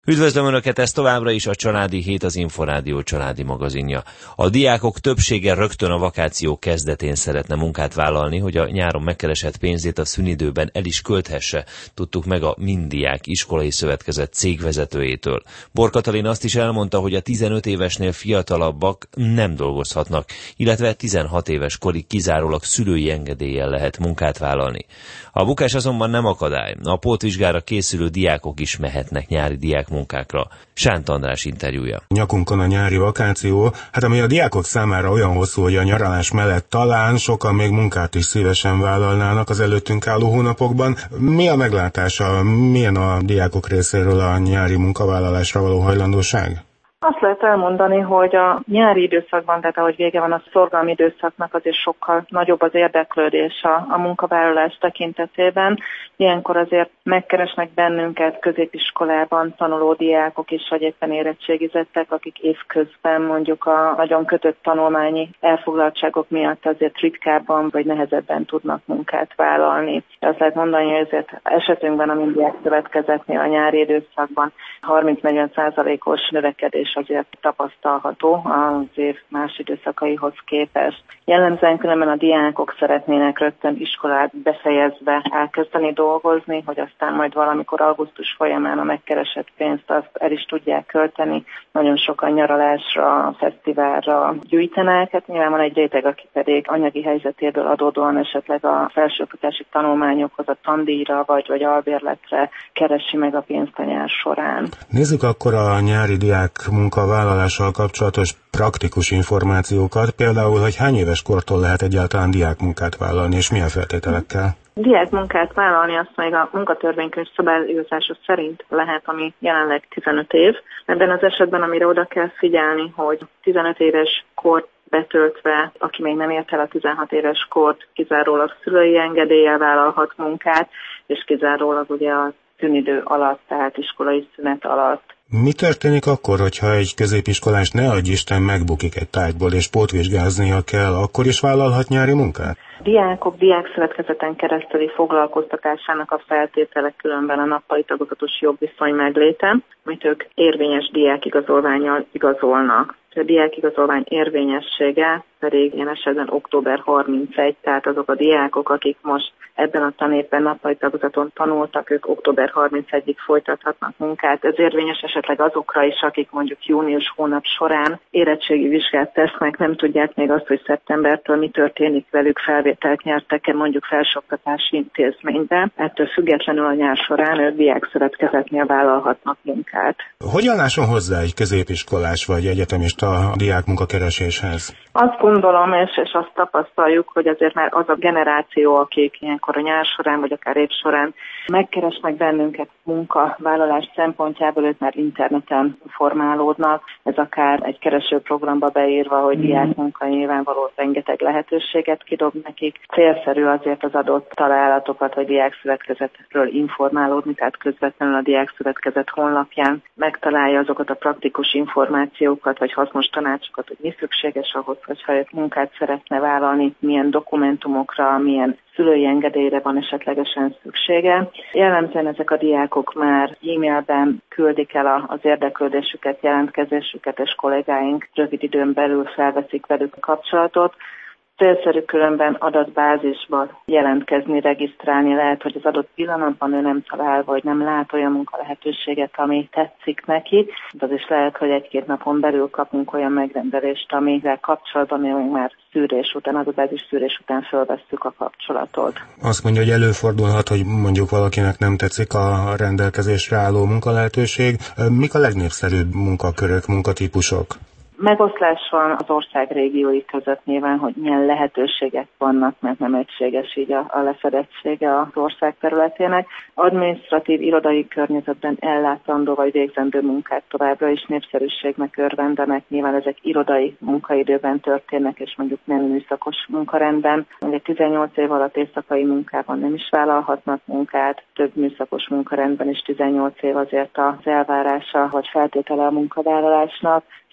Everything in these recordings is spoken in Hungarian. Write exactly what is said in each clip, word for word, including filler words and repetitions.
Üdvözlöm Önöket, ez továbbra is a Családi Hét, az Inforádió családi magazinja. A diákok többsége rögtön a vakáció kezdetén szeretne munkát vállalni, hogy a nyáron megkeresett pénzét a szünidőben el is költhesse, tudtuk meg a Minddiák Iskolai Szövetkezet cégvezetőjétől. Bor Katalin azt is elmondta, hogy a tizenöt évesnél fiatalabbak nem dolgozhatnak, illetve tizenhat éves korig kizárólag szülői engedéllyel lehet munkát vállalni. A bukás azonban nem akadály. A pótvizsgára készülő diákok is mehetnek nyári diákmunkákra. Sánt András interjúja. Nyakunkon a nyári vakáció, hát ami a diákok számára olyan hosszú, hogy a nyaralás mellett talán sokan még munkát is szívesen vállalnának az előttünk álló hónapokban. Mi a meglátása, milyen a diákok részéről a nyári munkavállalásra való hajlandóság? Azt lehet elmondani, hogy a nyári időszakban, tehát ahogy vége van a szorgalmi időszaknak, azért sokkal nagyobb az érdeklődés a, a munkavállalás tekintetében. Ilyenkor azért megkeresnek bennünket középiskolában tanuló diákok is, vagy éppen érettségizettek, akik évközben mondjuk a nagyon kötött tanulmányi elfoglaltságok miatt azért ritkábban vagy nehezebben tudnak munkát vállalni. Azt lehet mondani, hogy ezért esetünkben a Minddiák Szövetkezetnél a nyári időszakban harminc-negyven százalékos növekedés azért tapasztalható az év más időszakaihoz képest. Jellemzően különben a diákok szeretnének rögtön iskolát befejezve elkezdeni dolgozni, hogy aztán majd valamikor augusztus folyamán a megkeresett pénzt azt el is tudják költeni. Nagyon sokan nyaralásra, fesztiválra gyűjtenek. Hát nyilván van egy réteg, aki pedig anyagi helyzetéből adódóan esetleg a felsőoktatási tanulmányokhoz, a tandíjra vagy, vagy albérletre keresi meg a pénzt a nyár során. Nézzük akkor a nyári diák munkavállalással kapcsolatos praktikus információkat, például, hogy hány éves kortól lehet egyáltalán diákmunkát vállalni, és milyen feltételekkel? Diákmunkát vállalni azt még a munkatörvénykönyv szabályozása szerint lehet, ami jelenleg tizenöt év. Ebben az esetben, amire oda kell figyelni, hogy tizenöt éves kort betöltve, aki még nem ért el a tizenhat éves kort, kizárólag szülői engedéllyel vállalhat munkát, és kizárólag ugye a szünidő alatt, tehát iskolai szünet alatt. Mi történik akkor, hogyha egy középiskolás, ne adj Isten, megbukik egy tárgyból és pótvizsgáznia kell, akkor is vállalhat nyári munkát? Diákok diákszövetkezeten keresztüli foglalkoztatásának a feltétele különben a nappali tagozatos jogviszony megléte, amit ők érvényes diákigazolvánnyal igazolnak. A diákigazolvány érvényessége pedig ilyen esetben október harmincegy, tehát azok a diákok, akik most ebben a tanévben nappali tagozaton tanultak, ők október harmincegyedikéig folytathatnak munkát. Ez érvényes esetleg azokra is, akik mondjuk június hónap során érettségi vizsgát tesznek, nem tudják még azt, hogy szeptembertől mi történik velük, felvételt nyertek-e mondjuk felsőoktatási intézménybe. Ettől függetlenül a nyár során ők diákszövetkezetnél vállalhatnak munkát. Hogyan lásson hozzá egy középiskolás vagy egyetemista a diákmunkakereséshez? Azt gondolom, és, és azt tapasztaljuk, hogy azért már az a generáció, akik ilyenkor a nyár során, vagy akár év során megkeresnek bennünket munkavállalás szempontjából, ők már interneten formálódnak. Ez akár egy keresőprogramba beírva, hogy diákmunka, nyilvánvaló rengeteg lehetőséget kidob nekik. Célszerű azért az adott találatokat, vagy diákszövetkezetről informálódni, tehát közvetlenül a diákszövetkezet honlapján megtalálja azokat a praktikus információkat, vagy hasznos tanácsokat, hogy mi szükséges ahhoz, hogyha ők munkát szeretne vállalni, milyen dokumentumokra, milyen szülői engedélyre van esetlegesen szüksége. Jellemzően ezek a diákok már e-mailben küldik el az érdeklődésüket, jelentkezésüket, és kollégáink rövid időn belül felveszik velük a kapcsolatot. Célszerű különben adatbázisba jelentkezni, regisztrálni, lehet, hogy az adott pillanatban ő nem talál, vagy nem lát olyan munkalehetőséget, ami tetszik neki, de az is lehet, hogy egy-két napon belül kapunk olyan megrendelést, amivel kapcsolatban mi már szűrés után, adatbázis szűrés után felvesszük a kapcsolatot. Azt mondja, hogy előfordulhat, hogy mondjuk valakinek nem tetszik a rendelkezésre álló munkalehetőség. Mik a legnépszerűbb munkakörök, munkatípusok? Megoszlás van az ország régiói között nyilván, hogy milyen lehetőségek vannak, mert nem egységes így a, a lefedettsége az ország területének. Adminisztratív, irodai környezetben ellátandó vagy végzendő munkák továbbra is népszerűségnek örvendenek. Nyilván ezek irodai munkaidőben történnek, és mondjuk nem műszakos munkarendben. Ugye tizennyolc év alatt éjszakai munkában nem is vállalhatnak munkát, több műszakos munkarendben is tizennyolc év azért az elvárása vagy feltétele a munkavállalásnak.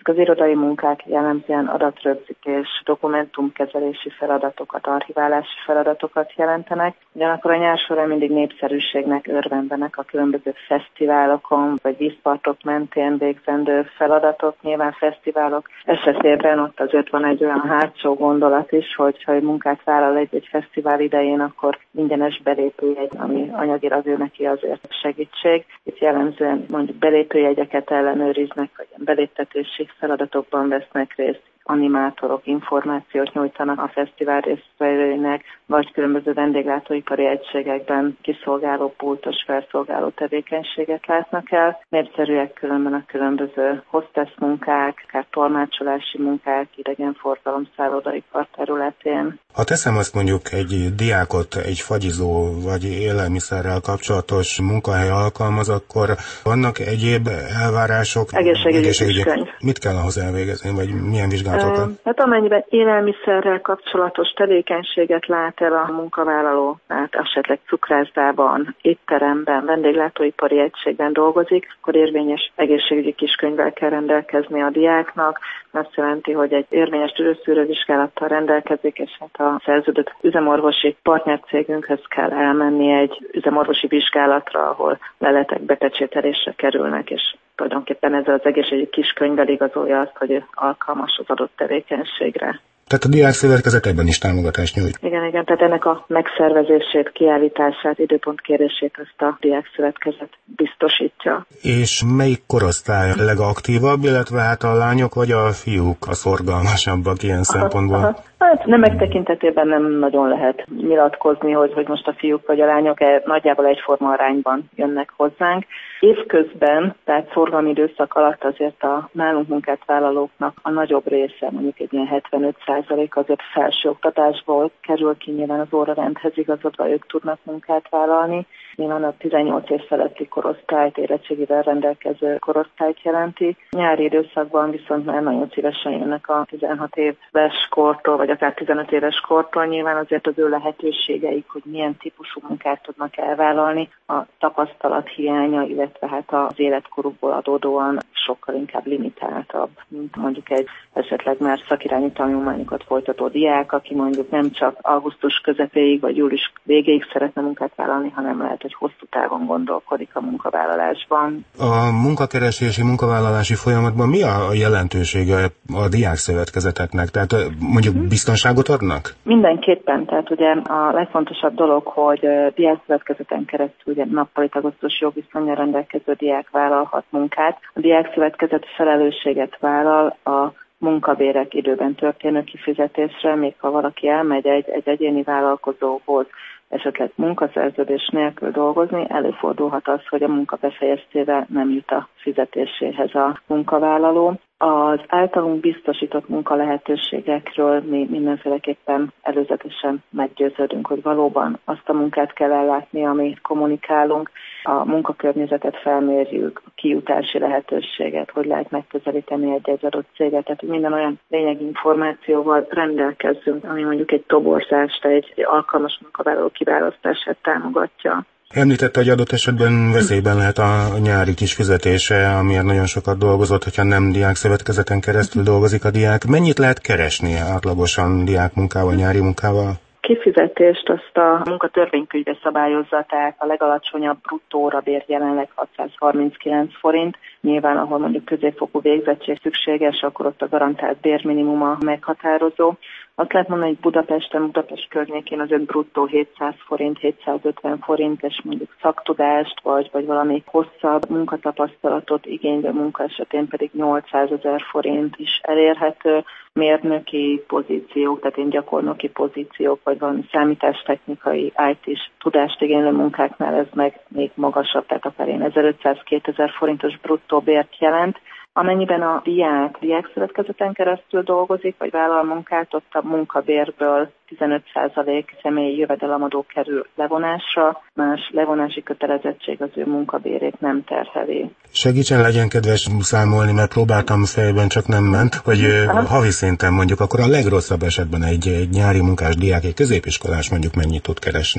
Az irodai munkák jellemzően adatrögzítés, dokumentumkezelési feladatokat, archiválási feladatokat jelentenek. Ugyanakkor a nyár során mindig népszerűségnek örvendenek a különböző fesztiválokon, vagy vízpartok mentén végzendő feladatok. Nyilván fesztiválok esetében ott azért van egy olyan hátsó gondolat is, hogy ha egy munkát vállal egy-egy fesztivál idején, akkor ingyenes belépőjegy, ami anyagilag ő neki azért segítség. Itt jellemzően mondjuk belépőjegyeket ellenőriznek, vagy beléptetési feladatokban vesznek részt, animátorok információt nyújtanak a fesztivál résztvevőinek, vagy különböző vendéglátóipari egységekben kiszolgáló, pultos felszolgáló tevékenységet látnak el. Népszerűek különben a különböző hostess munkák, akár tolmácsolási munkák, idegenforgalom, szállodaipar területén. Ha teszem azt mondjuk egy diákot egy fagyizó vagy élelmiszerrel kapcsolatos munkahely alkalmaz, akkor vannak egyéb elvárások? Egészségügyi kiskönyv. Mit kell ahhoz elvégezni, vagy milyen vizsgálatokat? Hát amennyiben élelmiszerrel kapcsolatos tevékenységet lát el a munkavállaló, tehát esetleg cukrászdában, étteremben, vendéglátóipari egységben dolgozik, akkor érvényes egészségügyi kiskönyvvel kell rendelkezni a diáknak. Azt jelenti, hogy egy érvényes tüdőszűrővizsgálattal rendelkezik, és hát a szerződött üzemorvosi partnercégünkhöz kell elmenni egy üzemorvosi vizsgálatra, ahol leletek bepecsételésre kerülnek, és tulajdonképpen ezzel az egészségügyi kiskönyvvel igazolja azt, hogy ő alkalmas az adott tevékenységre. Tehát a diákszövetkezet ebben is támogatást nyújt. Igen, igen, tehát ennek a megszervezését, kiállítását, időpontkérését ezt a diákszövetkezet biztosítja. És melyik korosztály a legaktívabb, illetve hát a lányok vagy a fiúk a szorgalmasabbak ilyen aha, szempontból? Aha. Hát nemek tekintetében nem nagyon lehet nyilatkozni, hogy, hogy most a fiúk vagy a lányok nagyjából egyforma arányban jönnek hozzánk. Évközben, tehát szorgalmi időszak alatt azért a nálunk munkát vállalóknak a nagyobb része, mondjuk egy ilyen hetvenöt százalék azért felsőoktatásból kerül ki, nyilván az órarendhez igazodva ők tudnak munkát vállalni. Nyilván a tizennyolc év feletti korosztályt, érettségivel rendelkező korosztályt jelenti. Nyári időszakban viszont már nagyon szívesen jönnek a tizenhat éves kortól, vagy akár tizenöt éves kortól. Nyilván azért az ő lehetőségeik, hogy milyen típusú munkát tudnak elvállalni, a tapasztalat hiánya, illetve hát az életkorukból adódóan sokkal inkább limitáltabb, mint mondjuk egy esetleg már szakirányi tanulmányokat folytató diák, aki mondjuk nem csak augusztus közepéig vagy július végéig szeretne munkát vállalni, hanem lehet, hogy hosszú távon gondolkodik a munkavállalásban. A munkakeresési, munkavállalási folyamatban mi a jelentősége a diákszövetkezeteknek? Tehát mondjuk hmm. biztonságot adnak? Mindenképpen. Tehát ugye a legfontosabb dolog, hogy diákszövetkezeten keresztül ugye nappali tagozatos jogviszonnyal rendelkező diák vállalhat munkát. A diákszövetkezet felelősséget vállal a munkabérek időben történő kifizetésre, még ha valaki elmegy egy, egy egyéni vállalkozóhoz, esetleg munkaszerződés nélkül dolgozni, előfordulhat az, hogy a munka befejeztével nem jut a fizetéséhez a munkavállaló. Az általunk biztosított munkalehetőségekről mi mindenféleképpen előzetesen meggyőződünk, hogy valóban azt a munkát kell ellátni, amit kommunikálunk, a munkakörnyezetet felmérjük, a kijutási lehetőséget, hogy lehet megközelíteni egy-egy adott céget, tehát minden olyan lényegi információval rendelkezzünk, ami mondjuk egy toborzást, egy alkalmas munkavállaló kiválasztását támogatja. Említette, hogy adott esetben veszélyben lehet a nyári kis fizetése, amiért nagyon sokat dolgozott, hogyha nem diákszövetkezeten keresztül dolgozik a diák. Mennyit lehet keresni átlagosan diákmunkával, nyári munkával? Kifizetést azt a munkatörvénykönyve szabályozza, tehát a legalacsonyabb bruttó órabér jelenleg hatszázharminckilenc forint. Nyilván, ahol mondjuk középfokú végzettség szükséges, akkor ott a garantált bérminimum a meghatározó. Azt lehet mondani, hogy Budapesten, Budapest környékén az bruttó hétszáz forint, hétszázötven forint, és mondjuk szaktudást, vagy, vagy valami hosszabb munkatapasztalatot igénylő munka esetén pedig nyolcszázezer forint is elérhető. Mérnöki pozíciók, tehát én gyakornoki pozíciók, vagy valami számítástechnikai, í té-s tudást igénylő munkáknál ez meg még magasabb, tehát akár én ezerötszáz-kétezer forintos bruttó bért jelent. Amennyiben a diák diákszövetkezeten keresztül dolgozik, vagy vállal munkát, ott a munkabérből tizenöt százalék személyi jövedelemadó kerül levonásra, más levonási kötelezettség az ő munkabérét nem terheli. Segítsen, legyen kedves számolni, mert próbáltam fejben, csak nem ment, hogy aha. havi szinten mondjuk, akkor a legrosszabb esetben egy, egy nyári munkás diák, egy középiskolás mondjuk mennyit tud keresni?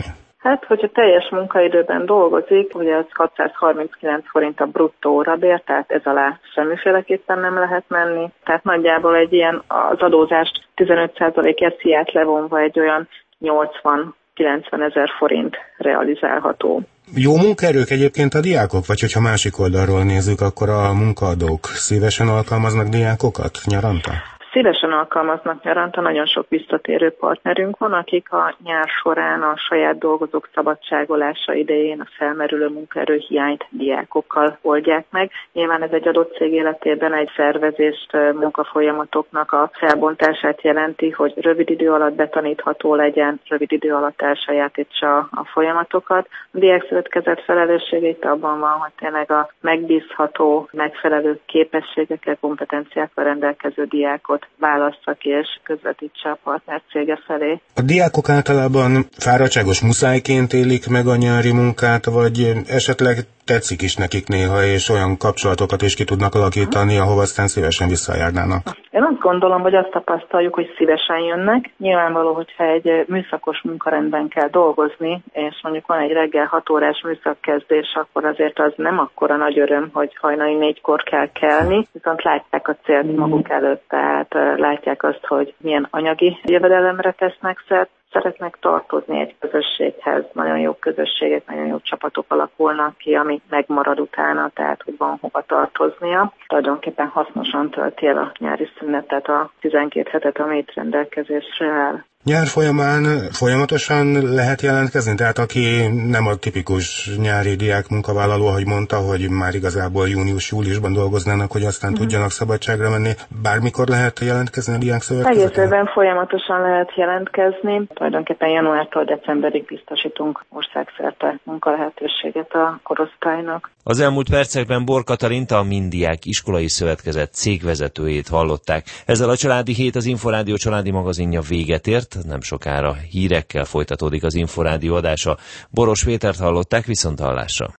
Hát, hogyha teljes munkaidőben dolgozik, ugye az hatszázharminckilenc forint a bruttó órabér, tehát ez alá semmiféleképpen nem lehet menni. Tehát nagyjából egy ilyen az adózást tizenöt százalék esziát levonva egy olyan nyolcvan-kilencven ezer forint realizálható. Jó munkaerők egyébként a diákok, vagy hogyha másik oldalról nézzük, akkor a munkaadók szívesen alkalmaznak diákokat nyaranta? Szívesen alkalmaznak nyaranta, nagyon sok visszatérő partnerünk van, akik a nyár során a saját dolgozók szabadságolása idején a felmerülő munkaerő hiányt diákokkal oldják meg. Nyilván ez egy adott cég életében egy szervezést, munkafolyamatoknak a felbontását jelenti, hogy rövid idő alatt betanítható legyen, rövid idő alatt elsajátítsa a folyamatokat. A Diákszövetkezet felelőssége itt abban van, hogy tényleg a megbízható, megfelelő képességekkel, kompetenciákkal rendelkező diákot válassza ki és közvetítse a partner cége felé. A diákok általában fáradtságos muszájként élik meg a nyári munkát, vagy esetleg tetszik is nekik néha, és olyan kapcsolatokat is ki tudnak alakítani, ahova aztán szívesen visszajárnának? Én azt gondolom, hogy azt tapasztaljuk, hogy szívesen jönnek. Nyilvánvaló, hogyha egy műszakos munkarendben kell dolgozni, és mondjuk van egy reggel hat órás műszakkezdés, akkor azért az nem akkora nagy öröm, hogy hajnali négykor kell kelni, viszont látják a célt maguk előtt, tehát látják azt, hogy milyen anyagi jövedelemre tesznek szert, szeretnek tartozni egy közösséghez, nagyon jó közösségek, nagyon jó csapatok alakulnak ki, ami megmarad utána, tehát hogy van hova tartoznia. Tulajdonképpen hasznosan tölti el a nyári szünetet, a tizenkét hetet, amit rendelkezésre áll. Nyár folyamán folyamatosan lehet jelentkezni? Tehát aki nem a tipikus nyári diák munkavállaló, ahogy mondta, hogy már igazából június-júliusban dolgoznának, hogy aztán mm-hmm. tudjanak szabadságra menni, bármikor lehet jelentkezni a diákszövetkezetben? Egész évben folyamatosan lehet jelentkezni. Tulajdonképpen januártól decemberig biztosítunk országszerte munkalehetőséget a korosztálynak. Az elmúlt percekben Bor Katalint, a Mindiák Iskolai Szövetkezet cégvezetőjét hallották. Ezzel a Családi Hét, az Inforádió családi magazinja véget ért. Nem sokára hírekkel folytatódik az Inforádió adása. Boros Pétert hallották, viszont hallásra.